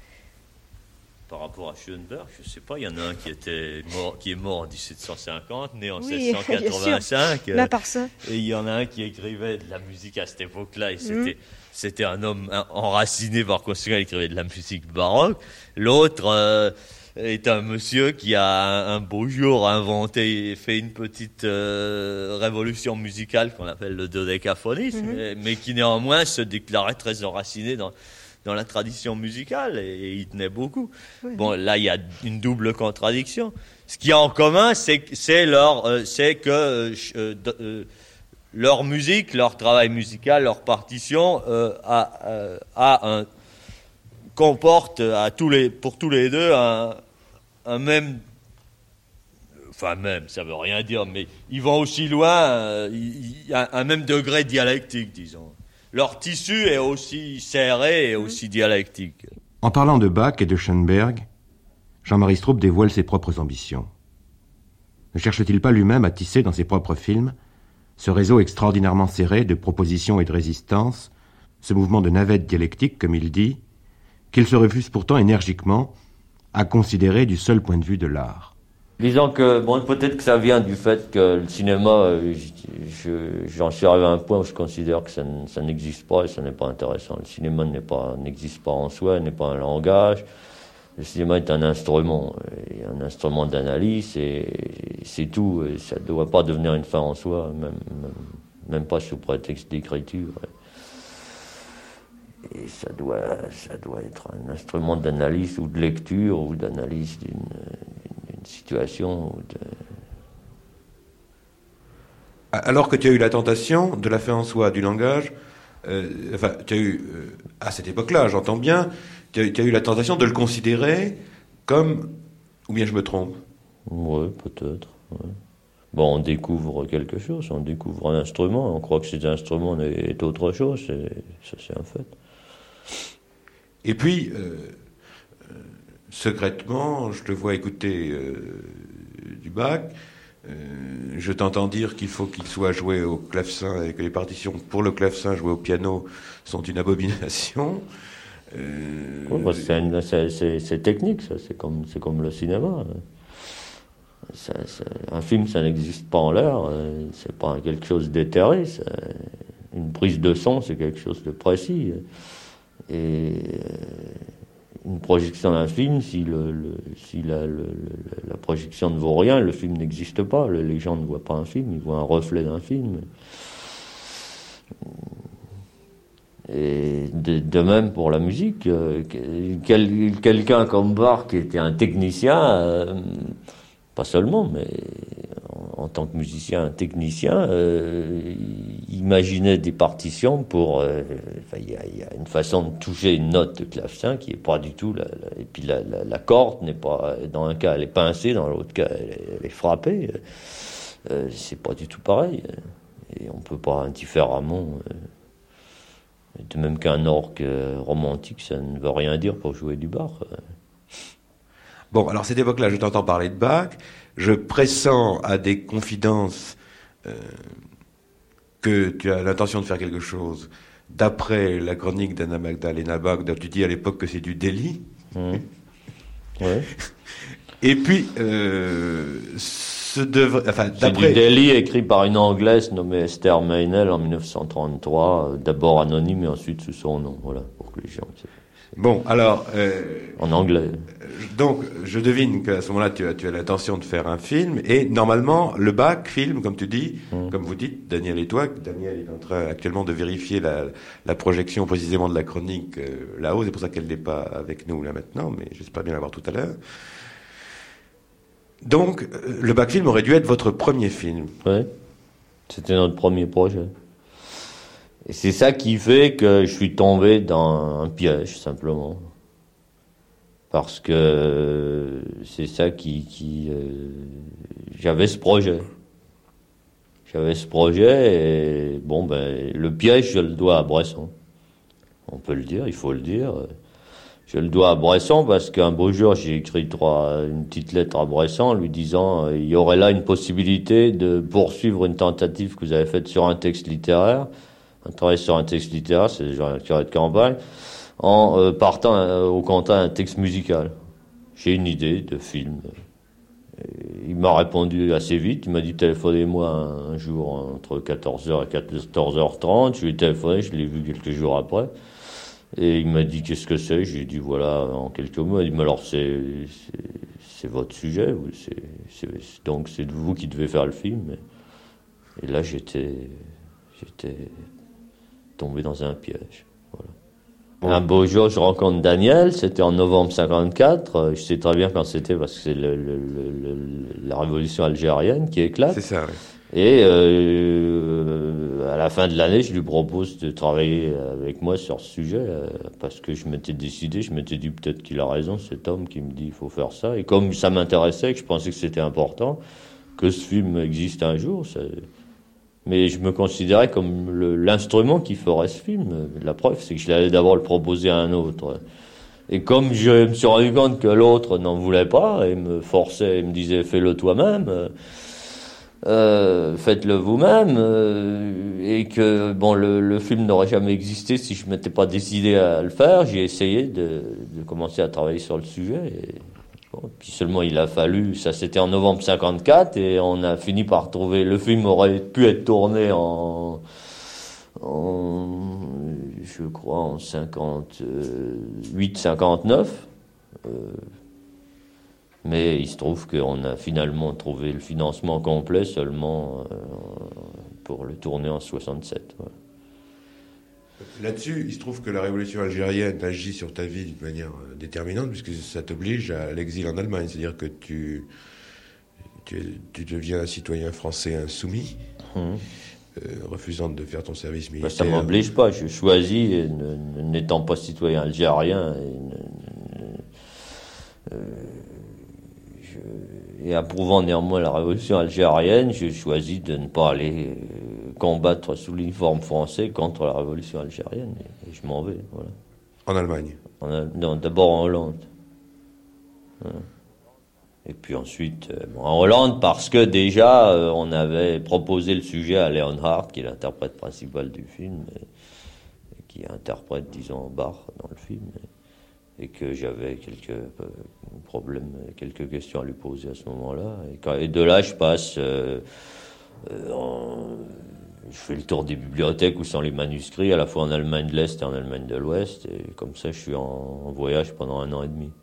Par rapport à Schoenberg, je ne sais pas, il y en a un qui était mort, qui est mort en dix-sept cent cinquante, né en oui, sept cent quatre-vingt-cinq. Là, par ça. Et il y en a un qui écrivait de la musique à cette époque-là. Et c'était, mmh. c'était un homme enraciné par conséquent, il écrivait de la musique baroque. L'autre euh, est un monsieur qui a un, un beau jour inventé et fait une petite euh, révolution musicale qu'on appelle le dodécaphonisme, mmh. mais, mais qui néanmoins se déclarait très enraciné dans... dans la tradition musicale, et, et il tenait beaucoup. Oui. Bon, là, il y a une double contradiction. Ce qu'il y a en commun, c'est, c'est, leur, euh, c'est que euh, euh, leur musique, leur travail musical, leur partition euh, a, euh, a un, comporte à tous les, pour tous les deux un, un même, enfin même, ça veut rien dire, mais ils vont aussi loin, euh, il y a un même degré dialectique, disons. Leur tissu est aussi serré et aussi dialectique. En parlant de Bach et de Schoenberg, Jean-Marie Straub dévoile ses propres ambitions. Ne cherche-t-il pas lui-même à tisser dans ses propres films ce réseau extraordinairement serré de propositions et de résistance, ce mouvement de navette dialectique, comme il dit, qu'il se refuse pourtant énergiquement à considérer du seul point de vue de l'art? Disons que, bon, peut-être que ça vient du fait que le cinéma, je, j'en suis arrivé à un point où je considère que ça, ça n'existe pas et ça n'est pas intéressant. Le cinéma n'est pas, n'existe pas en soi, n'est pas un langage. Le cinéma est un instrument, un instrument d'analyse et c'est tout. Et ça ne doit pas devenir une fin en soi, même, même, même pas sous prétexte d'écriture. Et ça doit, ça doit être un instrument d'analyse ou de lecture ou d'analyse d'une, d'une situation. Ou de... Alors que tu as eu la tentation de la fin en soi du langage, euh, enfin, tu as eu, euh, à cette époque-là, j'entends bien, tu as, tu as eu la tentation de le considérer comme, ou bien je me trompe? Oui, peut-être. Ouais. Bon, on découvre quelque chose, on découvre un instrument, on croit que cet instrument est autre chose, c'est, ça c'est un fait. Et puis, euh, euh, secrètement, je te vois écouter euh, du Bach, euh, je t'entends dire qu'il faut qu'il soit joué au clavecin et que les partitions pour le clavecin jouées au piano sont une abomination. Euh... Ouais, bah c'est, une, c'est, c'est, c'est technique, ça. C'est comme, c'est comme le cinéma. Ça, ça, un film, ça n'existe pas en l'air. C'est pas quelque chose d'éthéré. Ça, une prise de son, c'est quelque chose de précis. Et une projection d'un film, si, le, le, si la, le, la projection ne vaut rien, le film n'existe pas. Les gens ne voient pas un film, ils voient un reflet d'un film. Et de, de même pour la musique, euh, quel, quelqu'un comme Bach qui était un technicien, euh, pas seulement, mais en, en tant que musicien, un technicien, euh, imaginait des partitions pour... Il euh, y, y a une façon de toucher une note de clavecin qui est pas du tout... La, la, et puis la, la, la corde n'est pas... Dans un cas, elle est pincée, dans l'autre cas, elle, elle est frappée. Euh, c'est pas du tout pareil. Et on peut pas indifféremment... Euh, De même qu'un orgue romantique, ça ne veut rien dire pour jouer du Bach. Bon, alors cette époque-là, je t'entends parler de Bach, je pressens à des confidences euh, que tu as l'intention de faire quelque chose d'après la chronique d'Anna Magdalena Bach, dont tu dis à l'époque que c'est du délit. Mmh. Ouais. Et puis, euh, ce devrait, enfin, c'est d'après... du délit écrit par une Anglaise nommée Esther Meynell en dix-neuf cent trente-trois, d'abord anonyme et ensuite sous son nom, voilà, pour que les gens... Bon, alors... Euh, en anglais. Donc, je devine qu'à ce moment-là, tu as, tu as l'intention de faire un film, et normalement, le Bach film, comme tu dis, mmh. comme vous dites, Daniel et toi, Daniel est en train actuellement de vérifier la, la projection précisément de la chronique euh, là-haut, c'est pour ça qu'elle n'est pas avec nous là maintenant, mais j'espère bien l'avoir tout à l'heure. Donc, euh, le Bach film aurait dû être votre premier film. Oui, c'était notre premier projet. Et c'est ça qui fait que je suis tombé dans un piège, simplement. Parce que c'est ça qui... qui euh, j'avais ce projet. J'avais ce projet et, bon, ben, le piège, je le dois à Bresson. On peut le dire, il faut le dire. Je le dois à Bresson parce qu'un beau jour, j'ai écrit trois, une petite lettre à Bresson lui disant euh, il y aurait là une possibilité de poursuivre une tentative que vous avez faite sur un texte littéraire. Un travail sur un texte littéraire, c'est genre un curé de campagne, en euh, partant euh, au contact d'un texte musical. J'ai une idée de film. Et il m'a répondu assez vite. Il m'a dit téléphonez-moi un, un jour entre quatorze heures et quatorze heures trente. Je lui ai téléphoné, je l'ai vu quelques jours après. Et il m'a dit qu'est-ce que c'est. J'ai dit voilà en quelques mots. Il m'a dit mais alors c'est, c'est c'est votre sujet. C'est, c'est, donc c'est vous qui devez faire le film. Et là j'étais j'étais tombé dans un piège. Voilà. Bon. Un beau jour, je rencontre Daniel, c'était en novembre cinquante-quatre, je sais très bien quand c'était parce que c'est le, le, le, le, la révolution algérienne qui éclate. C'est ça, oui. Et euh, à la fin de l'année, je lui propose de travailler avec moi sur ce sujet, euh, parce que je m'étais décidé, je m'étais dit peut-être qu'il a raison, cet homme qui me dit il faut faire ça. Et comme ça m'intéressait, que je pensais que c'était important, que ce film existe un jour, ça... mais je me considérais comme le, l'instrument qui ferait ce film. La preuve, c'est que je l'allais d'abord le proposer à un autre. Et comme je me suis rendu compte que l'autre n'en voulait pas, et me forçait, et me disait fais-le toi-même, euh, faites-le vous-même, euh, et que bon, le, le film n'aurait jamais existé si je m'étais pas décidé à le faire, j'ai essayé de, de commencer à travailler sur le sujet. Et, bon, puis seulement il a fallu, ça c'était en novembre cinquante-quatre, et on a fini par trouver, le film aurait pu être tourné en... en je crois en cinquante-huit cinquante-neuf, euh, mais il se trouve qu'on a finalement trouvé le financement complet seulement euh, pour le tourner en soixante-sept. Voilà. Là-dessus, il se trouve que la révolution algérienne agit sur ta vie d'une manière déterminante, puisque ça t'oblige à l'exil en Allemagne, c'est-à-dire que tu, tu, tu deviens un citoyen français insoumis. Mmh. Euh, refusant de faire ton service militaire. Ça ne m'oblige pas, je choisis, et ne, n'étant pas citoyen algérien, et, ne, euh, je, et approuvant néanmoins la révolution algérienne, je choisis de ne pas aller euh, combattre sous l'uniforme français contre la révolution algérienne, et, et je m'en vais. Voilà. En Allemagne en, Non, d'abord en Hollande. Voilà. Et puis ensuite, euh, bon, en Hollande, parce que déjà, euh, on avait proposé le sujet à Leonhardt, qui est l'interprète principal du film, et, et qui interprète, disons, Bach dans le film, et, et que j'avais quelques euh, problèmes, quelques questions à lui poser à ce moment-là. Et, quand, et de là, je passe, euh, euh, en, je fais le tour des bibliothèques où sont les manuscrits, à la fois en Allemagne de l'Est et en Allemagne de l'Ouest, et comme ça, je suis en, en voyage pendant un an et demi.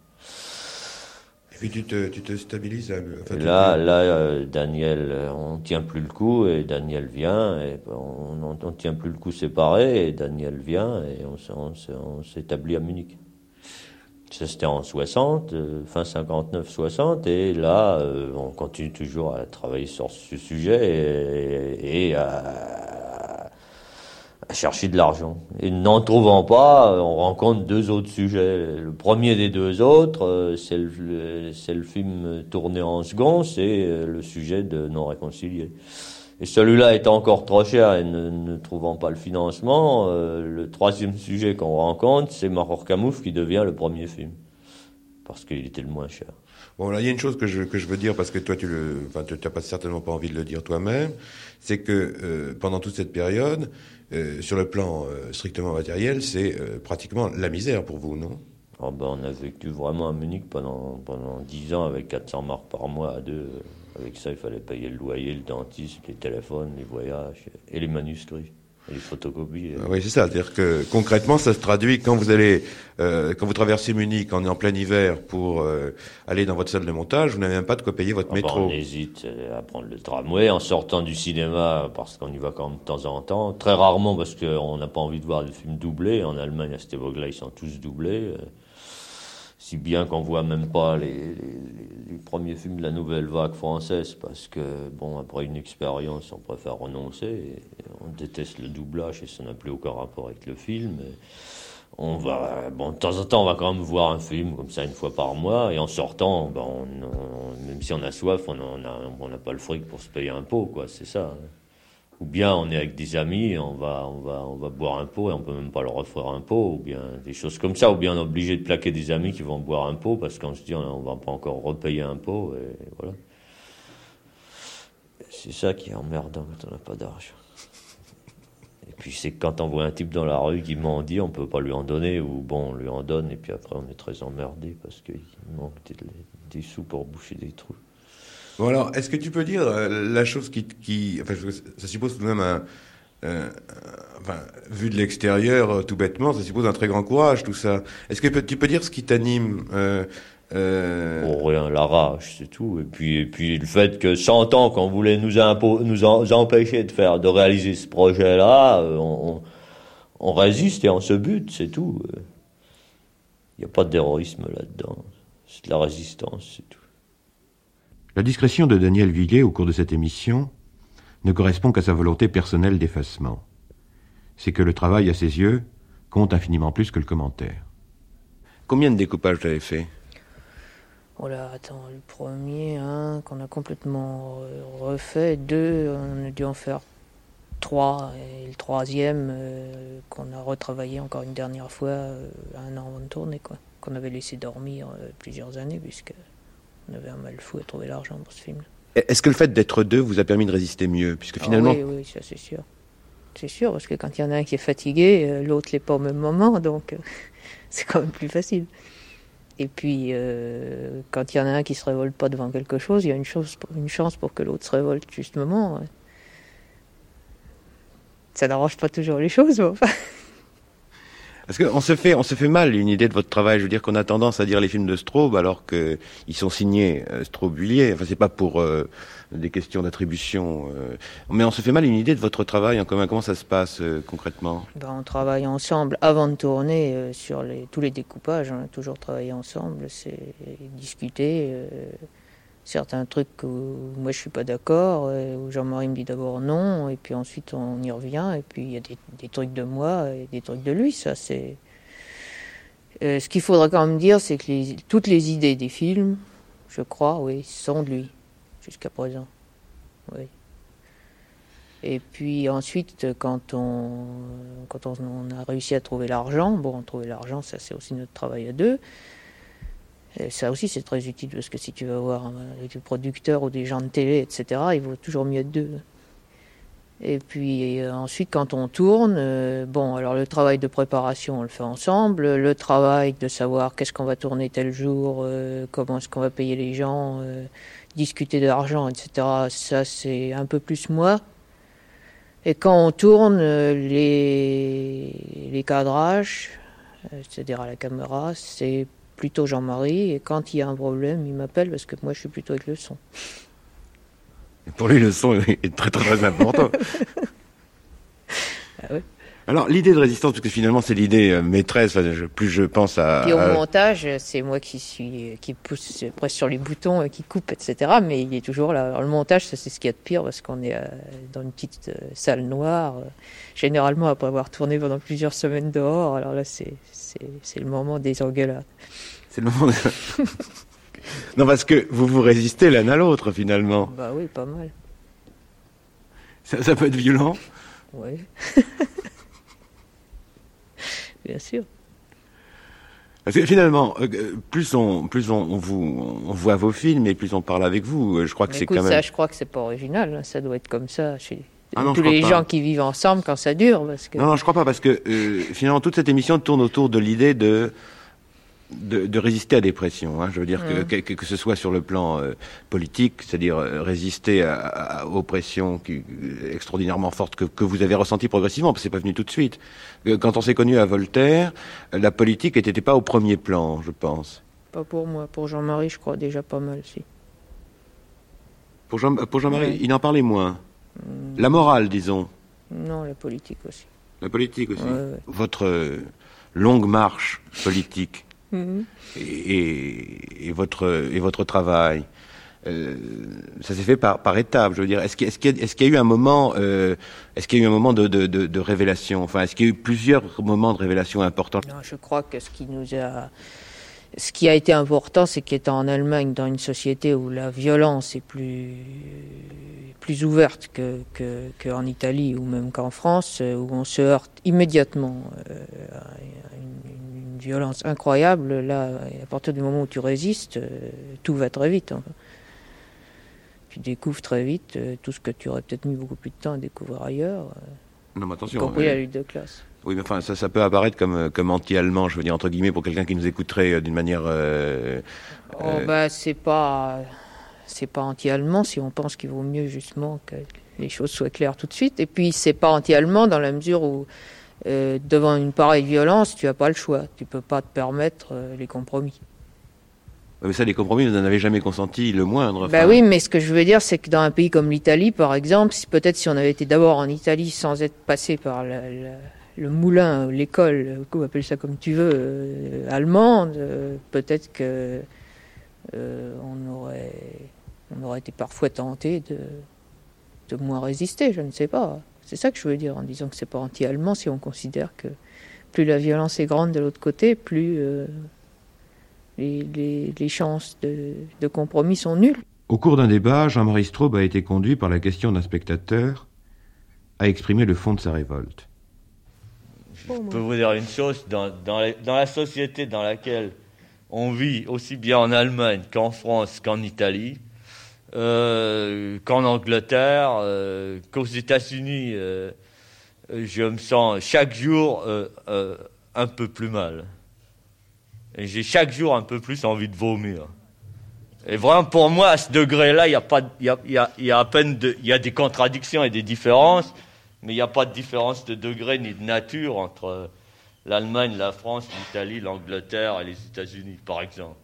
Et puis tu te, tu te stabilises. Enfin, là, là euh, Daniel, on tient plus le coup, et Daniel vient, et on, on, on tient plus le coup séparé, et Daniel vient, et on, on, on s'établit à Munich. Ça, c'était en soixante, euh, fin cinquante-neuf soixante, et là, euh, on continue toujours à travailler sur ce sujet, et, et, et à, à chercher de l'argent. Et n'en trouvant pas, on rencontre deux autres sujets. Le premier des deux autres, c'est le, c'est le film tourné en second, c'est le sujet de Non réconcilié. Et celui-là étant encore trop cher et ne, ne trouvant pas le financement, euh, le troisième sujet qu'on rencontre, c'est Mahor Kamouf qui devient le premier film. Parce qu'il était le moins cher. Bon, là, il y a une chose que je, que je veux dire, parce que toi, tu le, enfin, tu n'as pas, certainement pas envie de le dire toi-même, c'est que euh, pendant toute cette période, euh, sur le plan euh, strictement matériel, c'est euh, pratiquement la misère pour vous, non ? Oh ben, on a vécu vraiment à Munich pendant pendant dix ans avec quatre cents marks par mois à deux. Avec ça, il fallait payer le loyer, le dentiste, les téléphones, les voyages et les manuscrits. Les photocopies. Ah oui, c'est ça. C'est-à-dire que concrètement, ça se traduit quand vous allez, euh, quand vous traversez Munich, on est en plein hiver pour euh, aller dans votre salle de montage, vous n'avez même pas de quoi payer votre ah métro. Ben, on hésite à prendre le tramway en sortant du cinéma parce qu'on y va quand même de temps en temps. Très rarement parce qu'on n'a pas envie de voir des films doublés. En Allemagne, à cette époque-là, ils sont tous doublés. Si bien qu'on voit même pas les, les, les premiers films de la nouvelle vague française parce que, bon, après une expérience, on préfère renoncer. Et on déteste le doublage et ça n'a plus aucun rapport avec le film. Et on va, bon, de temps en temps, on va quand même voir un film comme ça une fois par mois. Et en sortant, ben, on, on, même si on a soif, on n'a on a pas le fric pour se payer un pot, quoi. C'est ça. Ou bien on est avec des amis et on va, on va, on va boire un pot et on peut même pas leur offrir un pot, ou bien des choses comme ça, ou bien on est obligé de plaquer des amis qui vont boire un pot parce qu'on se dit on, on va pas encore repayer un pot, et voilà. C'est ça qui est emmerdant quand on n'a pas d'argent. Et puis c'est que quand on voit un type dans la rue qui mendie, on peut pas lui en donner, ou bon, on lui en donne et puis après on est très emmerdé parce qu'il manque des, des sous pour boucher des trous. Bon alors, est-ce que tu peux dire euh, la chose qui, qui, enfin, ça suppose tout de même un, un, un enfin, vu de l'extérieur, euh, tout bêtement, ça suppose un très grand courage, tout ça. Est-ce que tu peux dire ce qui t'anime euh, euh... Oh, rien, la rage, c'est tout. Et puis, et puis le fait que cent ans qu'on voulait nous, impo- nous en- empêcher de faire, de réaliser ce projet-là, euh, on, on résiste et on se bute, c'est tout. Il n'y a pas d'héroïsme là-dedans. C'est de la résistance, c'est tout. La discrétion de Daniel Villiers au cours de cette émission ne correspond qu'à sa volonté personnelle d'effacement. C'est que le travail, à ses yeux, compte infiniment plus que le commentaire. Combien de découpages vous avez fait ? Oh là, attends, le premier, hein, qu'on a complètement refait, deux, on a dû en faire trois, et le troisième, euh, qu'on a retravaillé encore une dernière fois, euh, un an avant de tourner, quoi. Qu'on avait laissé dormir euh, plusieurs années, puisqu'on avait un mal fou à trouver l'argent pour ce film. Est-ce que le fait d'être deux vous a permis de résister mieux, puisque finalement... Ah oui, oui, ça c'est sûr. C'est sûr, parce que quand il y en a un qui est fatigué, euh, l'autre l'est pas au même moment, donc euh, c'est quand même plus facile. Et puis, euh, quand il y en a un qui se révolte pas devant quelque chose, il y a une, chose, une chance pour que l'autre se révolte justement. Ouais. Ça n'arrange pas toujours les choses, mais enfin... Parce qu'on se fait, on se fait mal une idée de votre travail. Je veux dire qu'on a tendance à dire les films de Straub alors qu'ils sont signés euh, Straub-Huillier. Enfin, c'est pas pour euh, des questions d'attribution. Euh, mais on se fait mal une idée de votre travail en commun. Comment ça se passe euh, concrètement ? Ben, on travaille ensemble avant de tourner euh, sur les, tous les découpages. On a toujours travaillé ensemble. C'est discuter. Euh, certains trucs où moi je suis pas d'accord, euh, où Jean-Marie me dit d'abord non, et puis ensuite on y revient. Et puis il y a des, des trucs de moi et des trucs de lui. Ça, c'est... Euh, ce qu'il faudra quand même dire, c'est que les, toutes les idées des films, je crois, oui, sont de lui, jusqu'à présent. Oui. Et puis ensuite, quand on, quand on, on a réussi à trouver l'argent, bon, trouver l'argent, ça c'est aussi notre travail à deux. Et ça aussi c'est très utile, parce que si tu vas voir des producteurs ou des gens de télé, et cetera, il vaut toujours mieux être deux. Et puis euh, ensuite, quand on tourne, euh, bon, alors le travail de préparation, on le fait ensemble. Le travail de savoir qu'est-ce qu'on va tourner tel jour, euh, comment est-ce qu'on va payer les gens, euh, discuter d'argent, et cetera, ça c'est un peu plus moi. Et quand on tourne, euh, les, les cadrages, euh, c'est-à-dire à la caméra, c'est plutôt Jean-Marie. Et quand il y a un problème, il m'appelle, parce que moi je suis plutôt avec le son. Pour lui, le son est très très très important. Ah ouais. Alors, l'idée de résistance, parce que finalement c'est l'idée euh, maîtresse, enfin, je, plus je pense à... Puis au à... montage, c'est moi qui suis, qui pousse, presse sur les boutons, qui coupe, et cetera. Mais il est toujours là. Alors le montage, ça, c'est ce qu'il y a de pire, parce qu'on est euh, dans une petite euh, salle noire, euh, généralement après avoir tourné pendant plusieurs semaines dehors. Alors là, c'est, c'est, c'est le moment des engueulades. C'est le moment de... Non, parce que vous vous résistez l'un à l'autre, finalement. Bah oui, pas mal. Ça, ça peut être violent. Oui. Bien sûr. Parce que finalement, plus on, plus on, on, vous, on voit vos films et plus on parle avec vous, je crois que Mais c'est écoute, quand même... ça, je crois que c'est pas original. Ça doit être comme ça chez Ah non, tous je les crois gens pas. qui vivent ensemble quand ça dure. Parce que... Non, non, je crois pas, parce que euh, finalement, toute cette émission tourne autour de l'idée de... De, de résister à des pressions, hein. Je veux dire mmh. que, que que ce soit sur le plan euh, politique, c'est-à-dire euh, résister à, à, aux pressions qui, extraordinairement fortes que, que vous avez ressenties progressivement, parce que c'est pas venu tout de suite. Quand on s'est connu à Voltaire, la politique n'était pas au premier plan, je pense. Pas pour moi, pour Jean-Marie, je crois déjà pas mal, si. Pour, Jean, pour Jean-Marie, ouais. Il en parlait moins. Mmh. La morale, disons. Non, la politique aussi. La politique aussi. Ouais, ouais. Votre euh, longue marche politique. Mmh. Et, et, et, votre, et votre travail, euh, ça s'est fait par, par étapes, je veux dire. Est-ce qu'il, est-ce qu'il y a, est-ce qu'il y a eu un moment, euh, est-ce qu'il y a eu un moment de, de, de, de révélation, enfin, est-ce qu'il y a eu plusieurs moments de révélation importants? Non, je crois que ce qui nous a, ce qui a été important, c'est qu'étant en Allemagne, dans une société où la violence est plus, plus ouverte que, que, qu'en Italie ou même qu'en France, où on se heurte immédiatement euh, à une, une violence incroyable, là, à partir du moment où tu résistes, euh, tout va très vite. Hein. Tu découvres très vite euh, tout ce que tu aurais peut-être mis beaucoup plus de temps à découvrir ailleurs, euh, non, mais attention, y compris euh... la lutte de classe. Oui, mais enfin, ça, ça peut apparaître comme, comme anti-allemand, je veux dire, entre guillemets, pour quelqu'un qui nous écouterait euh, d'une manière... Euh, oh, euh... bah, c'est pas, c'est pas anti-allemand si on pense qu'il vaut mieux, justement, que les choses soient claires tout de suite. Et puis, c'est pas anti-allemand dans la mesure où, euh, devant une pareille violence, tu n'as pas le choix. Tu peux pas te permettre euh, les compromis. Mais ça, les compromis, vous n'en avez jamais consenti le moindre. Bah oui, mais ce que je veux dire, c'est que dans un pays comme l'Italie, par exemple, si, peut-être si on avait été d'abord en Italie sans être passé par la... la le moulin, l'école, on appelle ça comme tu veux, euh, allemande, euh, peut-être que euh, on aurait, on aurait été parfois tenté de, de moins résister, je ne sais pas. C'est ça que je veux dire en disant que c'est pas anti-allemand si on considère que plus la violence est grande de l'autre côté, plus euh, les, les, les chances de, de compromis sont nulles. Au cours d'un débat, Jean-Marie Straub a été conduit par la question d'un spectateur à exprimer le fond de sa révolte. Je peux vous dire une chose, dans, dans, la, dans la société dans laquelle on vit, aussi bien en Allemagne qu'en France qu'en Italie, euh, qu'en Angleterre, euh, qu'aux États-Unis, euh, je me sens chaque jour euh, euh, un peu plus mal. Et j'ai chaque jour un peu plus envie de vomir. Et vraiment, pour moi, à ce degré-là, il y a pas, il y a, il y a, il y a à peine de, il y a des contradictions et des différences, mais il n'y a pas de différence de degré ni de nature entre l'Allemagne, la France, l'Italie, l'Angleterre et les États-Unis, par exemple.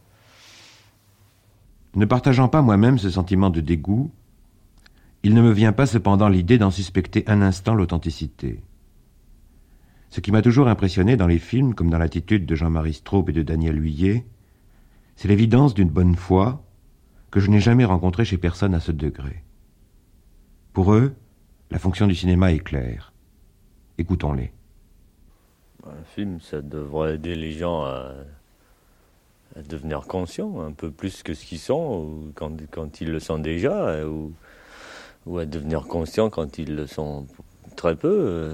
Ne partageant pas moi-même ce sentiment de dégoût, il ne me vient pas cependant l'idée d'en suspecter un instant l'authenticité. Ce qui m'a toujours impressionné dans les films, comme dans l'attitude de Jean-Marie Straub et de Daniel Huillet, c'est l'évidence d'une bonne foi que je n'ai jamais rencontrée chez personne à ce degré. Pour eux, la fonction du cinéma est claire. Écoutons-les. Un film, ça devrait aider les gens à, à devenir conscients, un peu plus que ce qu'ils sont, ou quand, quand ils le sont déjà, ou, ou à devenir conscients quand ils le sont très peu.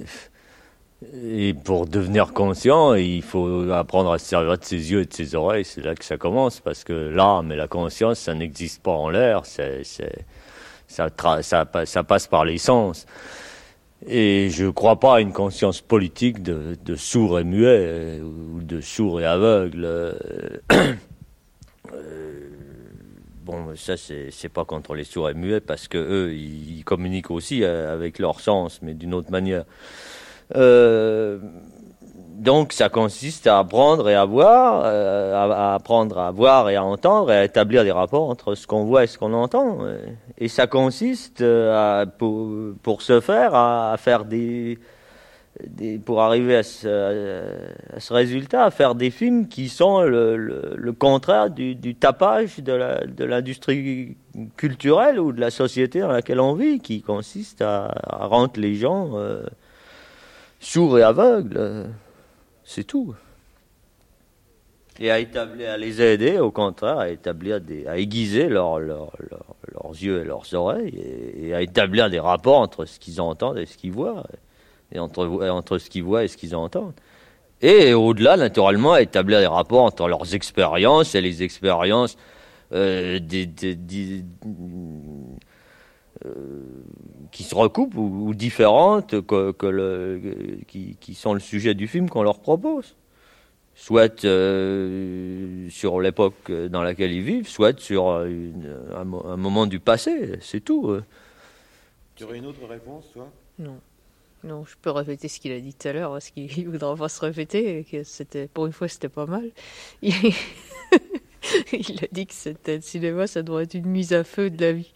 Et pour devenir conscient, il faut apprendre à se servir de ses yeux et de ses oreilles. C'est là que ça commence, parce que l'âme et la conscience, ça n'existe pas en l'air, c'est, c'est, ça, tra- ça, ça passe par les sens. Et je ne crois pas à une conscience politique de, de sourds et muets, ou de sourds et aveugles. Euh, bon, ça, c'est, c'est pas contre les sourds et muets, parce qu'eux, ils communiquent aussi avec leur sens, mais d'une autre manière. Euh, donc, ça consiste à apprendre et à voir, euh, à, à apprendre à voir et à entendre, et à établir des rapports entre ce qu'on voit et ce qu'on entend. Et ça consiste, à, pour, pour ce faire, à, à faire des, des, pour arriver à ce, à ce résultat, à faire des films qui sont le, le, le contraire du, du tapage de, la, de l'industrie culturelle ou de la société dans laquelle on vit, qui consiste à, à rendre les gens euh, sourds et aveugles, c'est tout. Et à établir, à les aider, au contraire, à établir des, à aiguiser leur, leur, leur, leurs yeux et leurs oreilles, et, et à établir des rapports entre ce qu'ils entendent et ce qu'ils voient, et entre, et entre ce qu'ils voient et ce qu'ils entendent. Et au-delà, naturellement, à établir des rapports entre leurs expériences et les expériences euh, des, des, des Euh, qui se recoupent ou, ou différentes que, que le, qui, qui sont le sujet du film qu'on leur propose. Soit euh, sur l'époque dans laquelle ils vivent, soit sur une, un, un moment du passé, c'est tout. Tu aurais une autre réponse, toi ? Non. Non, je peux répéter ce qu'il a dit tout à l'heure, parce qu'il ne voudra pas se répéter, et que c'était, pour une fois, c'était pas mal. Il, il a dit que c'était, le cinéma, ça doit être une mise à feu de la vie.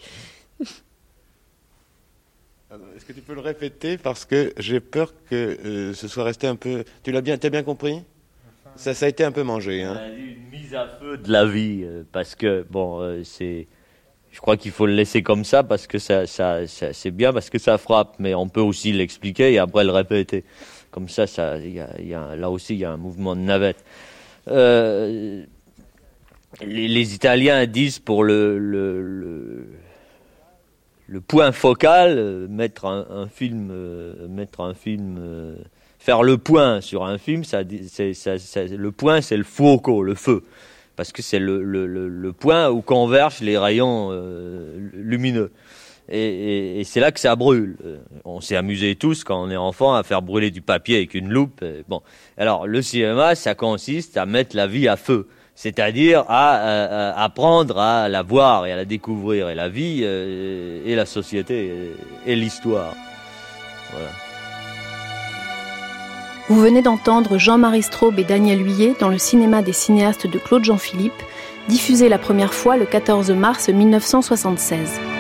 Est-ce que tu peux le répéter, parce que j'ai peur que euh, ce soit resté un peu... Tu l'as bien, t'as bien compris ? ça, ça a été un peu mangé. Hein. On a dit une mise à feu de la vie, euh, parce que, bon, euh, c'est... Je crois qu'il faut le laisser comme ça, parce que ça, ça, ça, c'est bien, parce que ça frappe, mais on peut aussi l'expliquer et après le répéter. Comme ça, ça y a, y a, là aussi, il y a un mouvement de navette. Euh, les, les Italiens disent pour le... le, le Le point focal, euh, mettre un, un film, euh, mettre un film, euh, faire le point sur un film, ça, c'est, ça, ça, le point, c'est le fuoco, le feu, parce que c'est le, le, le, le point où convergent les rayons euh, lumineux, et, et, et c'est là que ça brûle. On s'est amusés tous quand on est enfant à faire brûler du papier avec une loupe. Bon, alors le cinéma, ça consiste à mettre la vie à feu. C'est-à-dire à, à, à apprendre à la voir et à la découvrir, et la vie, euh, et la société, et, et l'histoire. Voilà. Vous venez d'entendre Jean-Marie Straub et Daniel Huillet dans le cinéma des cinéastes de Claude Jean-Philippe, diffusé la première fois le quatorze mars mille neuf cent soixante-seize.